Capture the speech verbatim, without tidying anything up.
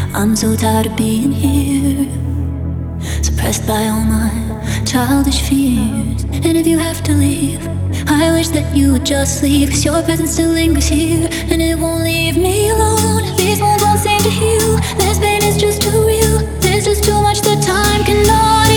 I'm so tired of being here, suppressed by all my childish fears. And if you have to leave, I wish that you would just leave, 'cause your presence still lingers here, and it won't leave me alone. These wounds won't seem to heal. This pain is just too real. There's just too much that time cannot